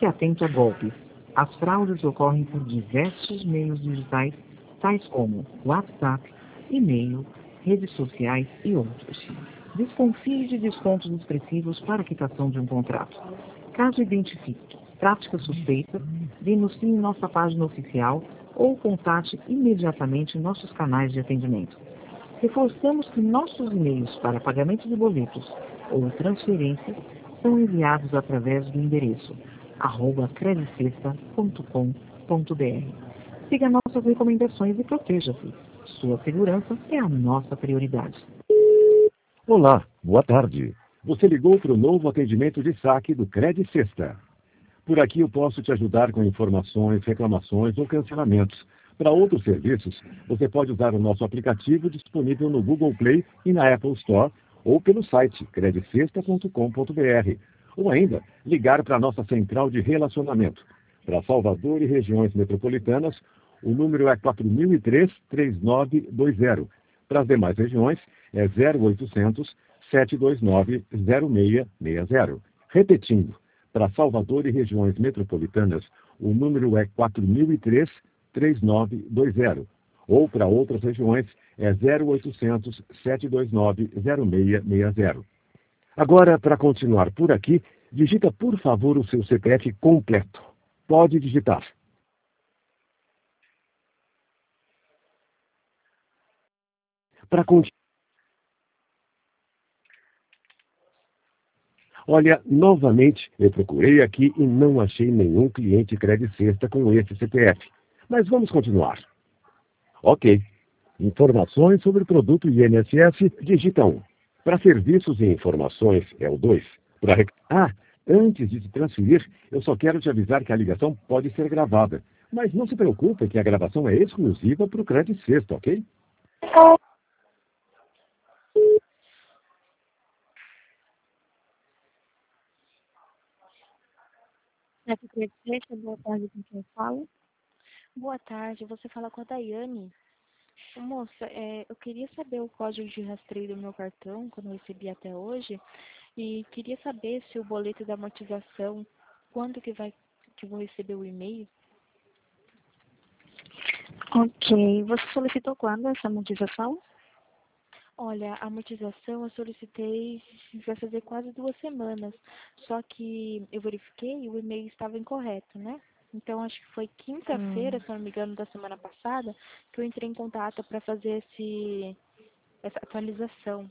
Fique atento a golpes. As fraudes ocorrem por diversos meios digitais, tais como WhatsApp, e-mail, redes sociais e outros. Desconfie de descontos expressivos para quitação de um contrato. Caso identifique práticas suspeitas, denuncie em nossa página oficial ou contate imediatamente nossos canais de atendimento. Reforçamos que nossos e-mails para pagamento de boletos ou transferências são enviados através do endereço @credicesta.com.br. Siga nossas recomendações e proteja-se. Sua segurança é a nossa prioridade. Olá, boa tarde. Você ligou para o novo atendimento de saque do Credit Sexta. Por aqui eu posso te ajudar com informações, reclamações ou cancelamentos. Para outros serviços, você pode usar o nosso aplicativo disponível no Google Play e na Apple Store ou pelo site credicesta.com.br. Ou ainda, ligar para a nossa central de relacionamento. Para Salvador e regiões metropolitanas, o número é 4003-3920. Para as demais regiões, é 0800 729 0660. Repetindo, para Salvador e regiões metropolitanas, o número é 4003-3920. Ou para outras regiões, é 0800 729 0660. Agora, para continuar por aqui, digita, por favor, o seu CPF completo. Pode digitar. Para continuar. Olha, novamente, eu procurei aqui e não achei nenhum cliente Credit Sexta com esse CPF. Mas vamos continuar. Ok. Informações sobre o produto INSS, digita 1. Para serviços e informações, é o 2. Antes de te transferir, eu só quero te avisar que a ligação pode ser gravada. Mas não se preocupe que a gravação é exclusiva para o Credit Sexta, ok? Boa tarde, com quem fala? Boa tarde, você fala com a Daiane. Moça, eu queria saber o código de rastreio do meu cartão, que eu não recebi até hoje, e queria saber se o boleto da amortização, quando que eu vou receber o e-mail? Ok. Você solicitou quando essa amortização? Olha, a amortização eu solicitei vai fazer quase 2 semanas, só que eu verifiquei e o e-mail estava incorreto, né? Então, acho que foi quinta-feira, se eu não me engano, da semana passada, que eu entrei em contato para fazer essa atualização.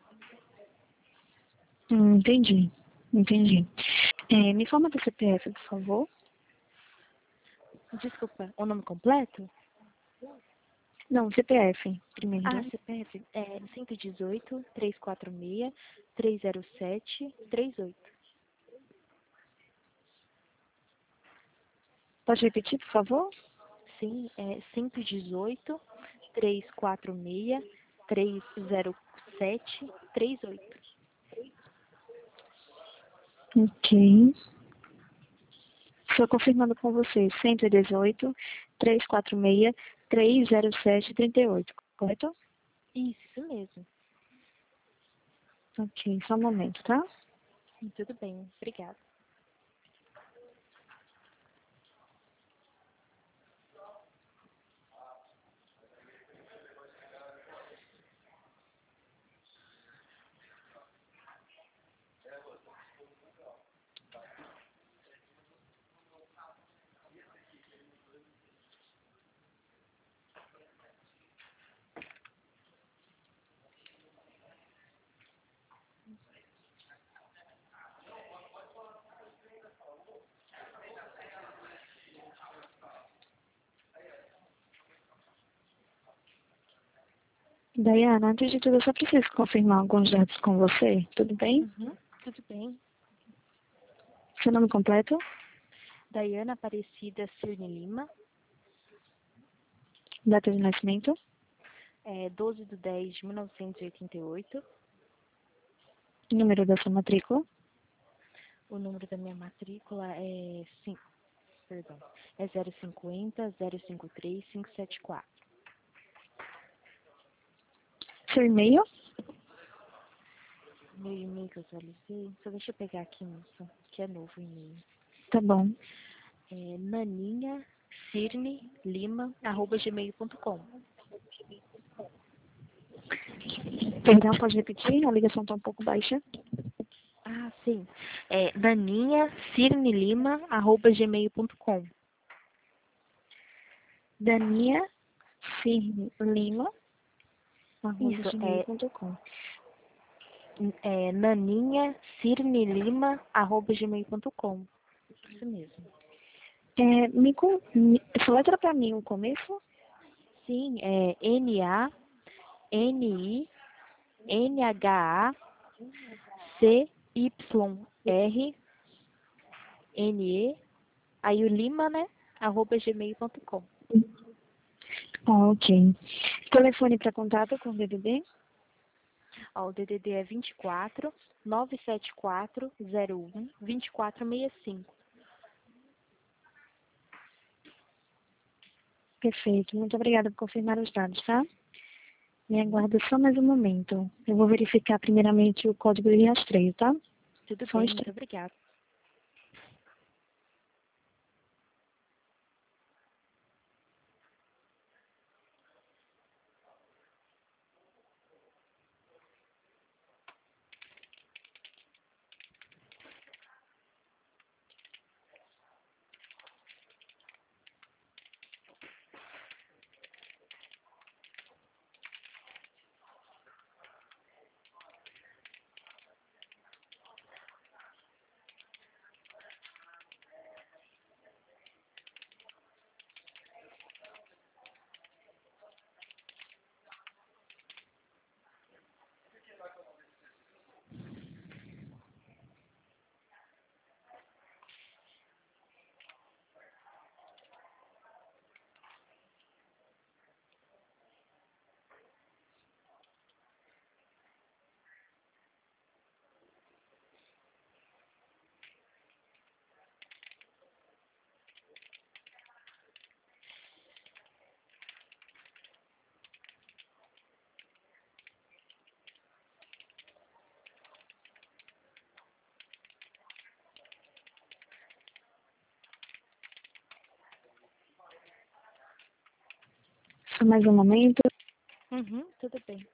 Entendi. Me informa do CPF, por favor. Desculpa, o nome completo? Não, CPF, primeiro. CPF é 118-346-307-38. Pode repetir, por favor? Sim, é 118-346-307-38. Ok. Estou confirmando com você. 118-346-307-38, correto? Isso mesmo. Ok, só um momento, tá? Tudo bem, obrigada. Daiana, antes de tudo, eu só preciso confirmar alguns dados com você, tudo bem? Tudo bem. Seu nome completo? Daiana Aparecida Cirne Lima, Data de nascimento? 12/10/1988. Número da sua matrícula? O número da minha matrícula é 050-053-574. Seu e-mail? Meu e-mail que eu atualizei, só deixa eu pegar aqui, moça, que é novo o e-mail. Tá bom. naninha.cirne.lima@gmail.com. Perdão, pode repetir? A ligação tá um pouco baixa. Ah, sim. naninha.cirne.lima@gmail.com. Dania Cirne Lima, Isso, gmail.com. naninha.cirne.lima@gmail.com. Isso mesmo. Soletra pra mim o começo. Sim, é NANINHACYRNE, aí o Lima, né? @gmail.com. Ok. Telefone para contato com o DDD? Ó, o DDD é 24 974 01 2465. Perfeito. Muito obrigada por confirmar os dados, tá? Me aguarda só mais um momento. Eu vou verificar primeiramente o código de rastreio, tá? Tudo Só um bem, instante. muito obrigada. Só mais um momento. Tudo bem.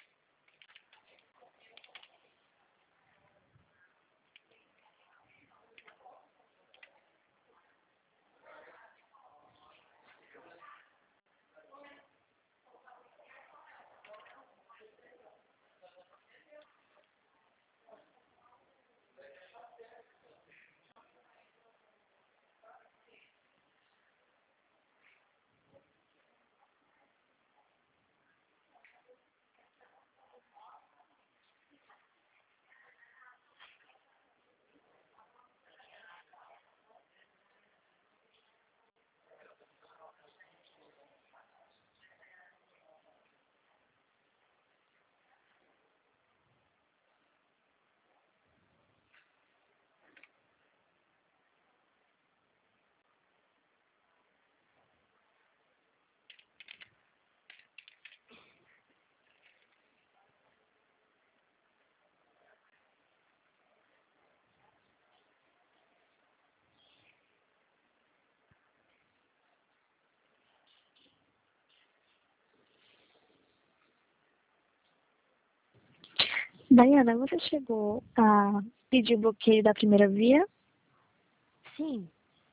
Daiana, você chegou a pedir o bloqueio da primeira via? Sim,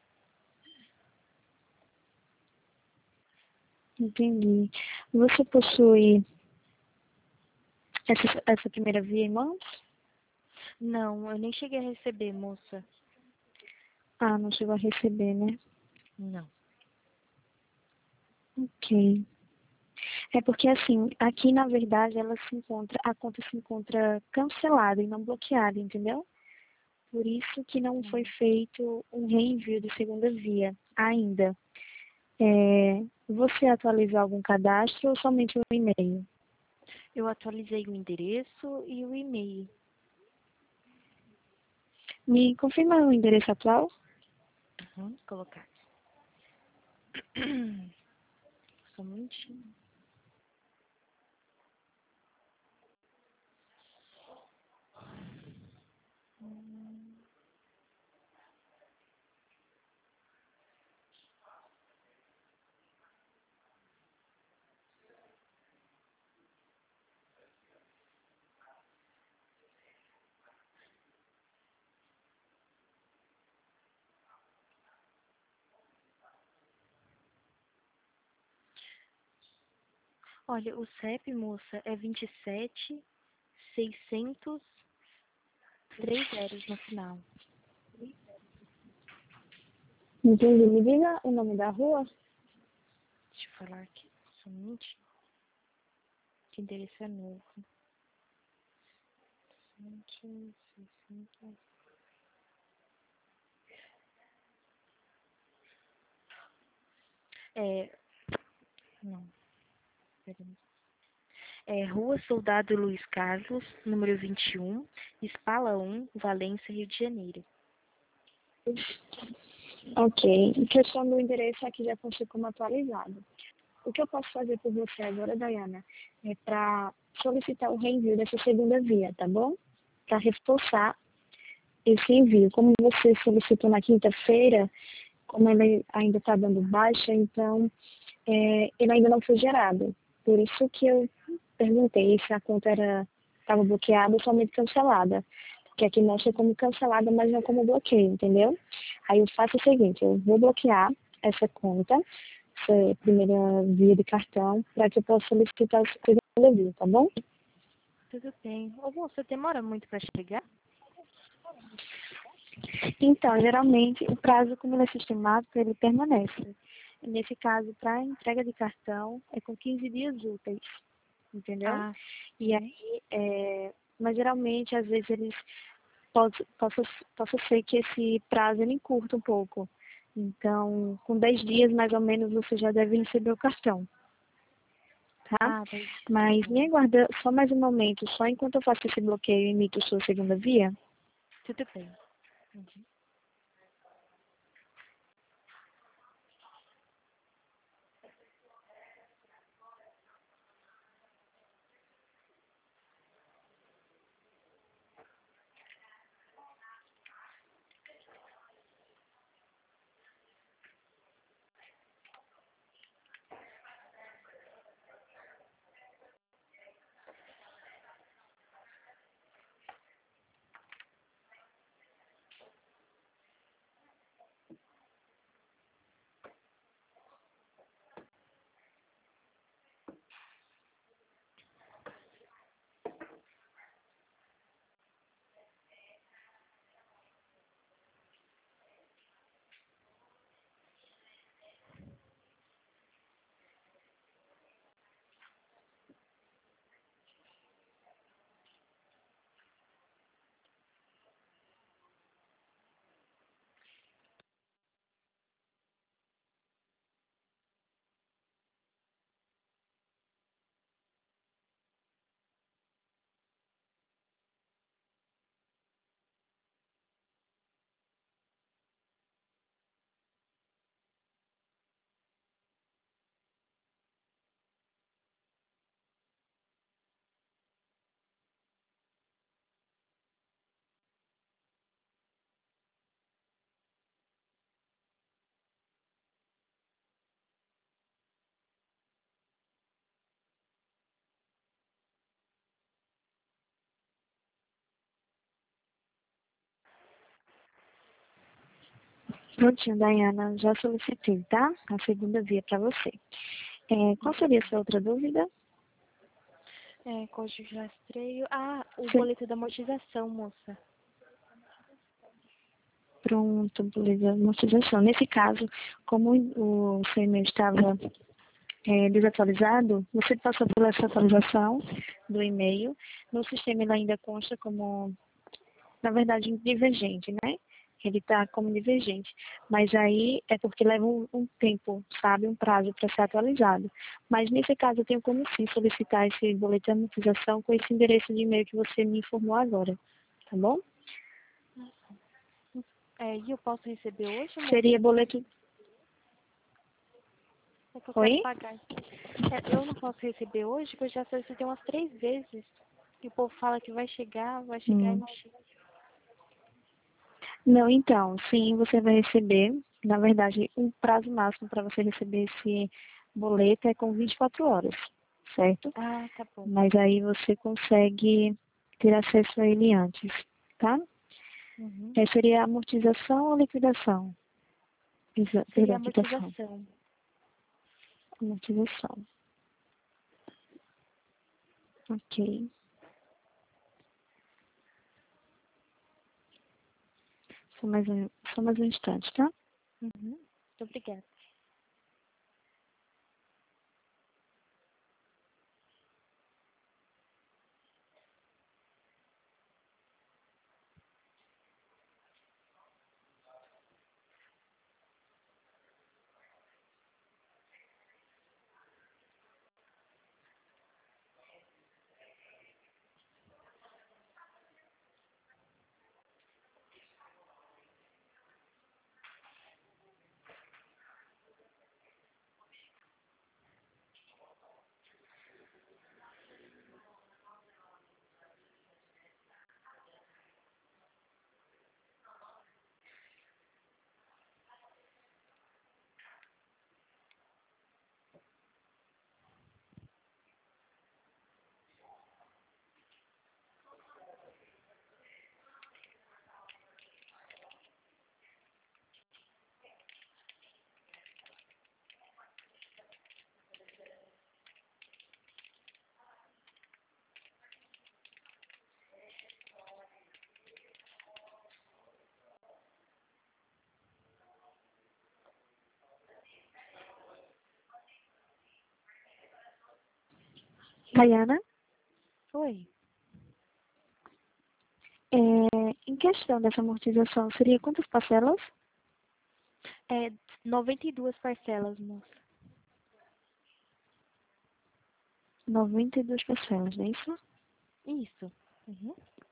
Entendi. Você possui essa primeira via em mãos? não, eu nem cheguei a receber, moça. Ah, não chegou a receber, né? Não. Ok. É porque assim, aqui na verdade a conta se encontra cancelada e não bloqueada, entendeu? Por isso que não foi feito um reenvio de segunda via ainda. Você atualizou algum cadastro ou somente o e-mail? Eu atualizei o endereço e o e-mail. Me confirma o endereço atual? Colocar. Só um minutinho. Olha, o CEP, moça, é 27.600, 3 zeros no final. Entendi. Me diga o nome da rua? Deixa eu falar aqui, somente. Que endereço é novo. 600. Não, peraí. Rua Soldado Luiz Carlos, número 21, Espala 1, Valência, Rio de Janeiro. Ok. Em questão do endereço aqui já consta como atualizado. O que eu posso fazer por você agora, Dayana, é para solicitar o reenvio dessa segunda via, tá bom? Para reforçar esse envio. Como você solicitou na quinta-feira, como ele ainda está dando baixa, então ele ainda não foi gerado. Por isso que eu perguntei se a conta estava bloqueada ou somente cancelada. Porque aqui mostra como cancelada, mas não como bloqueio, entendeu? Aí eu faço o seguinte, eu vou bloquear essa conta, essa primeira via de cartão, para que eu possa solicitar a segunda via, tá bom? Tudo bem. Ô, moça, demora muito para chegar? Então, geralmente, o prazo, como ele é sistemático, ele permanece. Nesse caso, para entrega de cartão, é com 15 dias úteis, entendeu? Ah, E aí, mas geralmente, às vezes, eles possa ser que esse prazo ele encurta um pouco. Então, com 10 dias, mais ou menos, você já deve receber o cartão, tá? daí, Mas me aguarda só mais um momento, só enquanto eu faço esse bloqueio e emito sua segunda via. tudo bem. Uhum. Prontinho, Dayana, já solicitei, tá? A segunda via para você. Qual seria a sua outra dúvida? Código de rastreio. Ah, o Sim. boleto da amortização, moça. Pronto, beleza. Amortização. Nesse caso, como o seu e-mail estava desatualizado, você passou por essa atualização do e-mail. No sistema ele ainda consta como, na verdade, divergente, né? Ele está como divergente. Mas aí é porque leva um tempo, sabe? Um prazo para ser atualizado. Mas nesse caso eu tenho como sim solicitar esse boleto de amortização com esse endereço de e-mail que você me informou agora. Tá bom? E eu posso receber hoje, moça? Seria boleto. É que eu quero Oi? pagar. Eu não posso receber hoje, porque eu já solicitei umas 3 vezes. E o povo fala que vai chegar e não chega. Não, então, sim, você vai receber. Na verdade, o prazo máximo para você receber esse boleto é com 24 horas, certo? Ah, tá bom. Mas aí você consegue ter acesso a ele antes, tá? Uhum. Seria amortização ou liquidação? Seria Perdão, quitação. amortização. Amortização. Ok. Só mais um instante, tá? Uhum. Muito obrigada. Dayana, Oi. em questão dessa amortização, seria quantas parcelas? 92 parcelas, moça. 92 parcelas, não é isso? Isso. Uhum.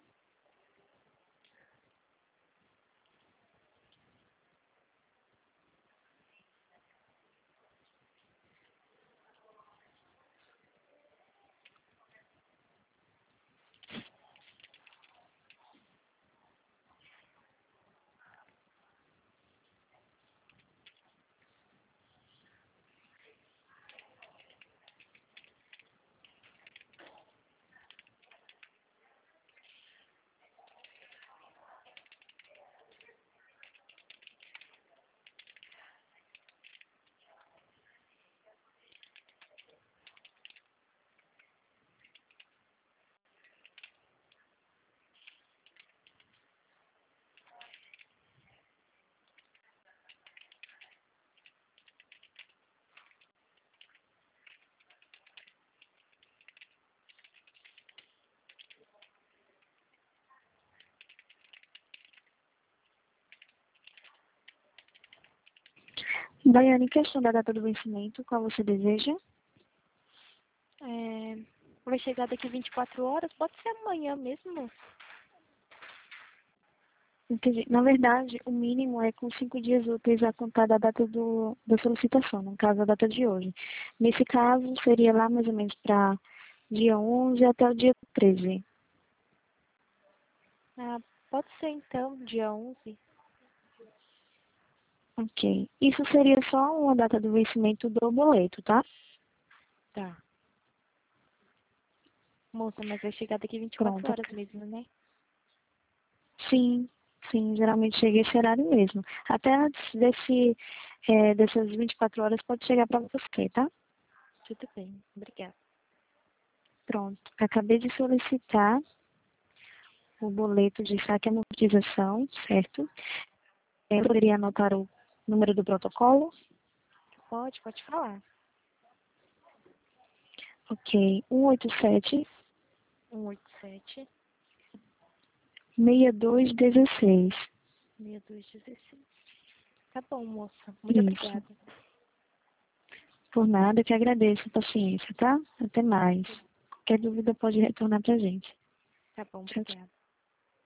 Dayana, em questão da data do vencimento, qual você deseja? Vai chegar daqui 24 horas? Pode ser amanhã mesmo, moça. Entendi. Na verdade, o mínimo é com 5 dias úteis a contar da data da solicitação, no caso, a data de hoje. Nesse caso, seria lá mais ou menos para dia 11 até o dia 13. Ah, pode ser então, dia 11. Ok. Isso seria só uma data do vencimento do boleto, tá? Tá. Moça, mas vai chegar daqui 24 Pronto. horas mesmo, né? Sim, sim, geralmente chega esse horário mesmo. Até antes dessas 24 horas pode chegar para você, tá? Tudo bem, obrigada. Pronto. Acabei de solicitar o boleto de saque e amortização, certo? Eu poderia anotar o número do protocolo? Pode falar. Ok. 187 187 6216. 6216. Tá bom, moça. Muito Isso. obrigada. Por nada, eu que agradeço a paciência, tá? Até mais. Qualquer dúvida pode retornar pra gente. Tá bom, Tchau, tchau. obrigada.